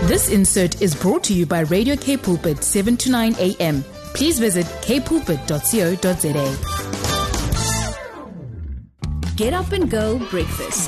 This insert is brought to you by Radio K Pulpit 7 to 9 a.m. Please visit kpulpit.co.za. Get up and go breakfast.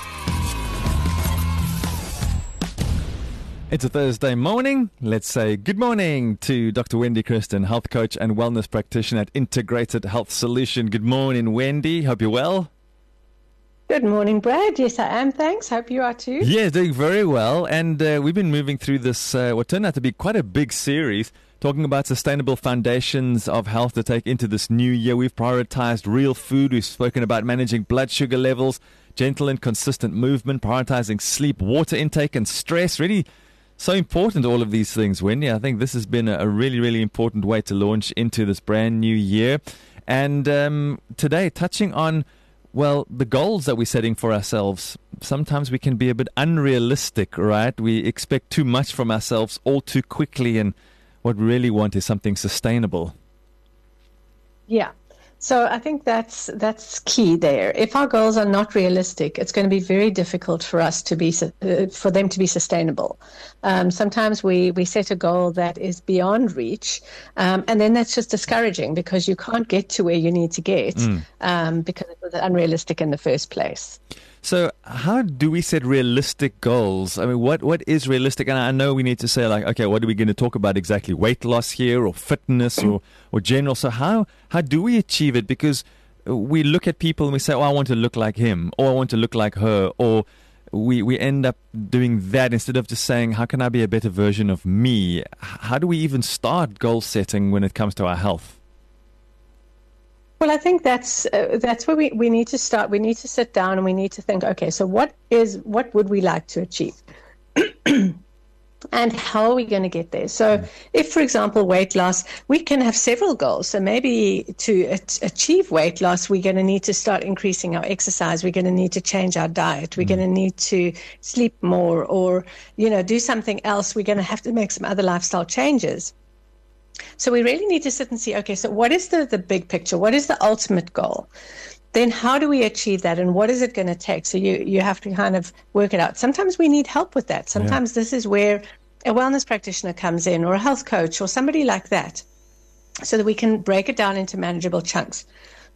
It's a Thursday morning. Let's say good morning to Dr. Wendy Kristen, health coach and wellness practitioner at Integrated Health Solution. Good morning, Wendy. Hope you're well. Good morning, Brad. Yes, I am. Thanks. Hope you are too. Yeah, doing very well. And we've been moving through this, what turned out to be quite a big series, talking about sustainable foundations of health to take into this new year. We've prioritized real food. We've spoken about managing blood sugar levels, gentle and consistent movement, prioritizing sleep, water intake, and stress. Really so important, all of these things, Wendy. I think this has been a really, really important way to launch into this brand new year. And today, touching on the goals that we're setting for ourselves. Sometimes we can be a bit unrealistic, right? We expect too much from ourselves all too quickly, and what we really want is something sustainable. Yeah. So I think that's key there. If our goals are not realistic, it's going to be very difficult for us to be for them to be sustainable. Sometimes we set a goal that is beyond reach, and then that's just discouraging because you can't get to where you need to get because it was unrealistic in the first place. So how do we set realistic goals? I mean, what is realistic? And I know we need to say, like, okay, what are we going to talk about exactly? Weight loss here, or fitness, or general? So how do we achieve it? Because we look at people and we say, oh, I want to look like him, or I want to look like her, or we end up doing that instead of just saying, how can I be a better version of me? How do we even start goal setting when it comes to our health? Well, I think that's where we need to start. We need to sit down and we need to think, okay, so what would we like to achieve? And how are we going to get there? So if, for example, weight loss, we can have several goals. So maybe to achieve weight loss, we're going to need to start increasing our exercise. We're going to need to change our diet. We're going to need to sleep more, or, do something else. We're going to have to make some other lifestyle changes. So we really need to sit and see, okay, so what is the big picture? What is the ultimate goal? Then how do we achieve that, and what is it going to take? So you have to kind of work it out. Sometimes we need help with that. Sometimes this is where a wellness practitioner comes in, or a health coach, or somebody like that, so that we can break it down into manageable chunks.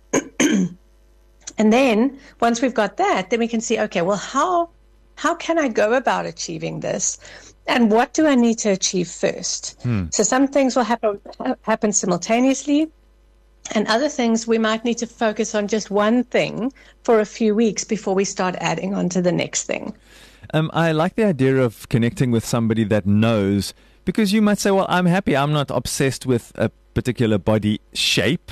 And then once we've got that, then we can see, okay, well, how can I go about achieving this? And what do I need to achieve first? So some things will happen simultaneously, and other things we might need to focus on just one thing for a few weeks before we start adding on to the next thing. I like the idea of connecting with somebody that knows, because you might say, well, I'm happy. I'm not obsessed with a particular body shape.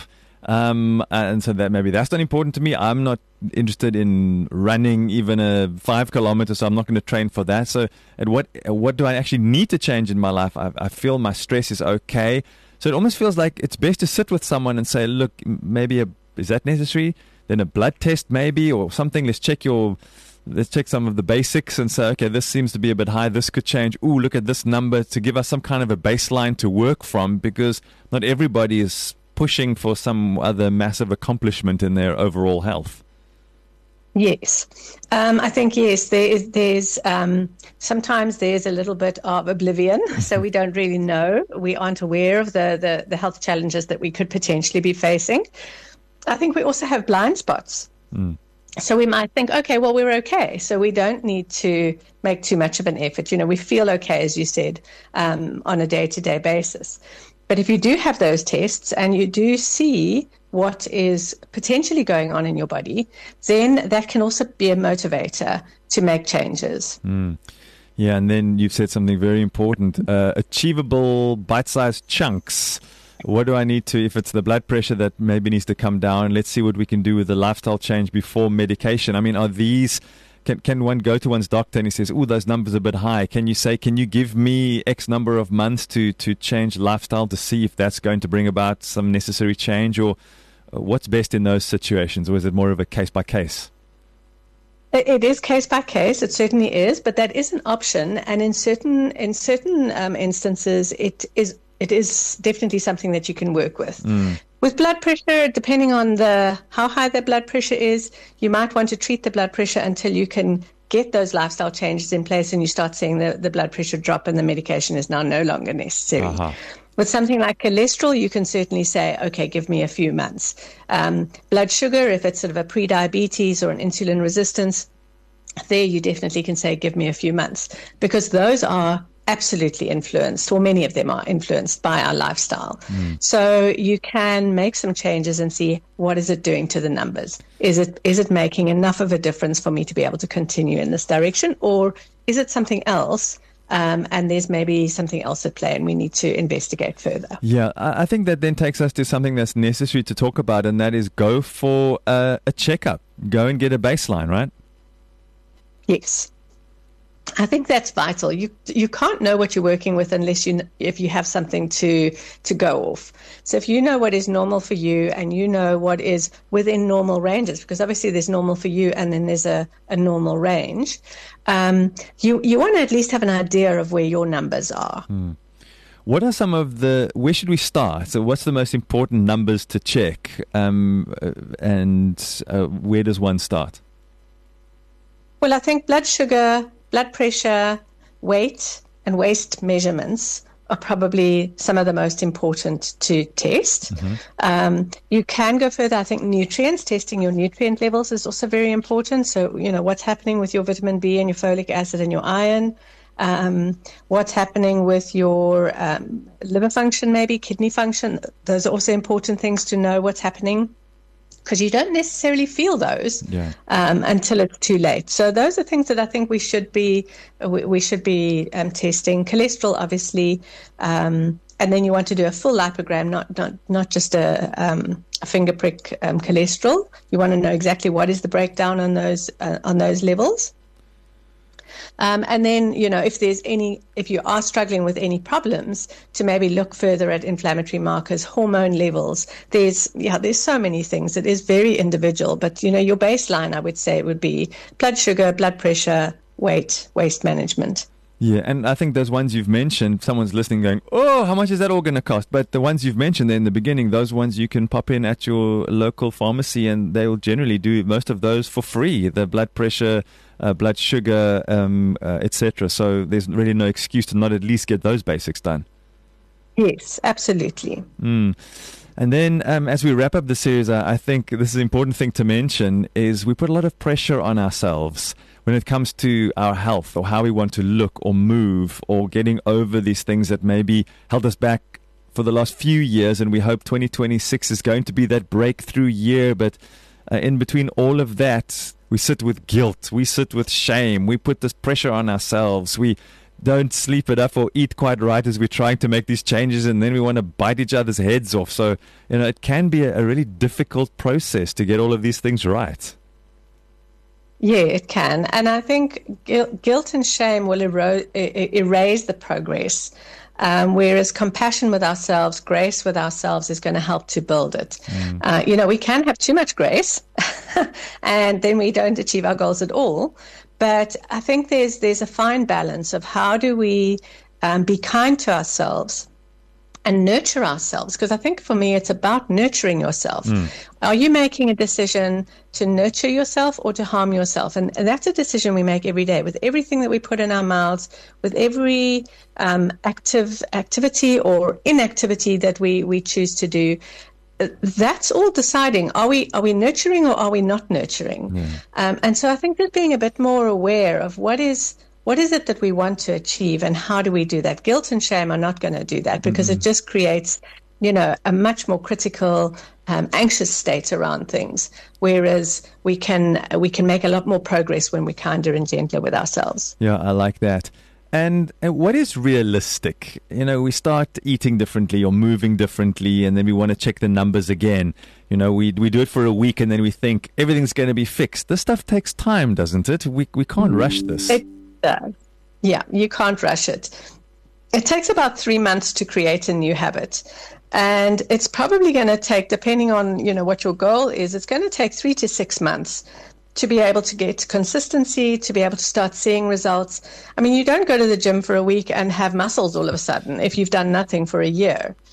And so that maybe that's not important to me. I'm not interested in running even a 5 kilometers, so I'm not going to train for that. So what do I actually need to change in my life? I feel my stress is okay. So it almost feels like it's best to sit with someone and say, look, maybe is that necessary? Then a blood test maybe, or something. Let's check some of the basics and say, okay, this seems to be a bit high. This could change. Ooh, look at this number, to give us some kind of a baseline to work from, because not everybody is pushing for some other massive accomplishment in their overall health. Yes. I think, yes, there's sometimes there's a little bit of oblivion, so we don't really know. We aren't aware of the health challenges that we could potentially be facing. I think we also have blind spots. So we might think, okay, well, we're okay, so we don't need to make too much of an effort. We feel okay, as you said, on a day-to-day basis. But if you do have those tests and you do see what is potentially going on in your body, then that can also be a motivator to make changes. Yeah, and then you've said something very important, achievable bite-sized chunks. What do I need to, if it's the blood pressure that maybe needs to come down, let's see what we can do with the lifestyle change before medication. I mean, are these... Can one go to one's doctor and he says, oh, those numbers are a bit high. Can you say, can you give me X number of months to change lifestyle to see if that's going to bring about some necessary change? Or what's best in those situations? Or is it more of a case by case? It is case by case. It certainly is. But that is an option. And in certain instances, it is definitely something that you can work with. With blood pressure, depending on how high the blood pressure is, you might want to treat the blood pressure until you can get those lifestyle changes in place and you start seeing the blood pressure drop and the medication is now no longer necessary. Uh-huh. With something like cholesterol, you can certainly say, okay, give me a few months. Blood sugar, if it's sort of a pre-diabetes or an insulin resistance, there you definitely can say, give me a few months, because those are absolutely influenced, or many of them are influenced by our lifestyle. So you can make some changes and see, what is it doing to the numbers? Is it making enough of a difference for me to be able to continue in this direction, or is it something else? And there's maybe something else at play and we need to investigate further. Yeah, I think that then takes us to something that's necessary to talk about, and that is go for a checkup. Go and get a baseline, right? Yes. I think that's vital. You can't know what you're working with unless if you have something to go off. So if you know what is normal for you and you know what is within normal ranges, because obviously there's normal for you and then there's a normal range, you want to at least have an idea of where your numbers are. What are where should we start? So what's the most important numbers to check, and where does one start? Well, I think blood sugar, blood pressure, weight, and waist measurements are probably some of the most important to test. You can go further. I think nutrients, testing your nutrient levels is also very important. So, what's happening with your vitamin B and your folic acid and your iron, what's happening with your liver function, maybe kidney function. Those are also important things to know what's happening, because you don't necessarily feel those until it's too late. So those are things that I think we should be testing. Cholesterol, obviously, and then you want to do a full lipogram, not just a finger prick cholesterol. You want to know exactly what is the breakdown on those levels. And then, if you are struggling with any problems, to maybe look further at inflammatory markers, hormone levels. There's so many things. It is very individual, but, your baseline, I would say, would be blood sugar, blood pressure, weight, waist management. Yeah, and I think those ones you've mentioned, someone's listening going, oh, how much is that all going to cost? But the ones you've mentioned there in the beginning, those ones you can pop in at your local pharmacy and they will generally do most of those for free, the blood pressure, blood sugar, etc. So there's really no excuse to not at least get those basics done. Yes, absolutely. And then as we wrap up the series, I think this is an important thing to mention is we put a lot of pressure on ourselves when it comes to our health or how we want to look or move or getting over these things that maybe held us back for the last few years. And we hope 2026 is going to be that breakthrough year. But in between all of that, we sit with guilt. We sit with shame. We put this pressure on ourselves. We don't sleep enough or eat quite right as we're trying to make these changes, and then we want to bite each other's heads off. So, it can be a really difficult process to get all of these things right. Yeah, it can. And I think guilt and shame will erase the progress, whereas compassion with ourselves, grace with ourselves is going to help to build it. We can have too much grace and then we don't achieve our goals at all. But I think there's a fine balance of how do we be kind to ourselves and nurture ourselves, because I think for me it's about nurturing yourself. Are you making a decision to nurture yourself or to harm yourself? And that's a decision we make every day with everything that we put in our mouths, with every activity or inactivity that we choose to do. That's all deciding, are we nurturing or are we not nurturing? And so I think that being a bit more aware of what is it that we want to achieve and how do we do that? Guilt and shame are not going to do that, because it just creates, a much more critical, anxious state around things. Whereas we can make a lot more progress when we're kinder and gentler with ourselves. Yeah, I like that. And what is realistic? We start eating differently or moving differently, and then we want to check the numbers again. We do it for a week and then we think everything's going to be fixed. This stuff takes time, doesn't it? We can't rush this. It does. Yeah, you can't rush it. It takes about 3 months to create a new habit. And it's probably going to take, depending on, what your goal is, it's going to take 3 to 6 months to be able to get consistency, to be able to start seeing results. I mean, you don't go to the gym for a week and have muscles all of a sudden if you've done nothing for a year.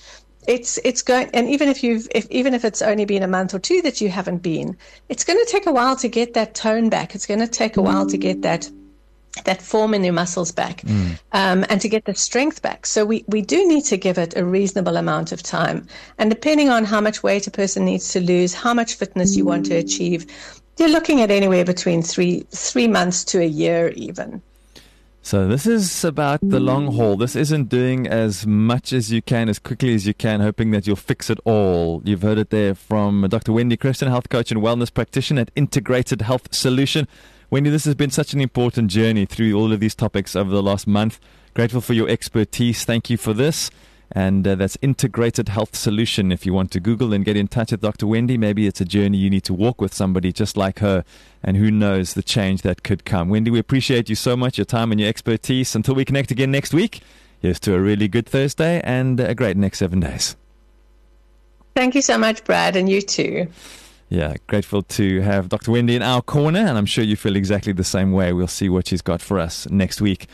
it's going, and even if it's only been a month or two that you haven't been, it's going to take a while to get that tone back. It's going to take a while to get that form in your muscles back, and to get the strength back. So we do need to give it a reasonable amount of time. And depending on how much weight a person needs to lose, how much fitness you want to achieve, you're looking at anywhere between three months to a year even. So this is about the long haul. This isn't doing as much as you can, as quickly as you can, hoping that you'll fix it all. You've heard it there from Dr. Wendy Christian, health coach and wellness practitioner at Integrated Health Solution. Wendy, this has been such an important journey through all of these topics over the last month. Grateful for your expertise. Thank you for this. And that's Integrated Health Solution. If you want to Google and get in touch with Dr. Wendy, maybe it's a journey you need to walk with somebody just like her, and who knows the change that could come. Wendy, we appreciate you so much, your time and your expertise. Until we connect again next week, here's to a really good Thursday and a great next 7 days. Thank you so much, Brad, and you too. Yeah, grateful to have Dr. Wendy in our corner, and I'm sure you feel exactly the same way. We'll see what she's got for us next week.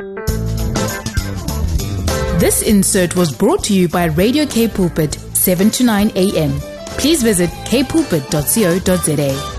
This insert was brought to you by Radio K Pulpit, 7 to 9 a.m. Please visit kpulpit.co.za.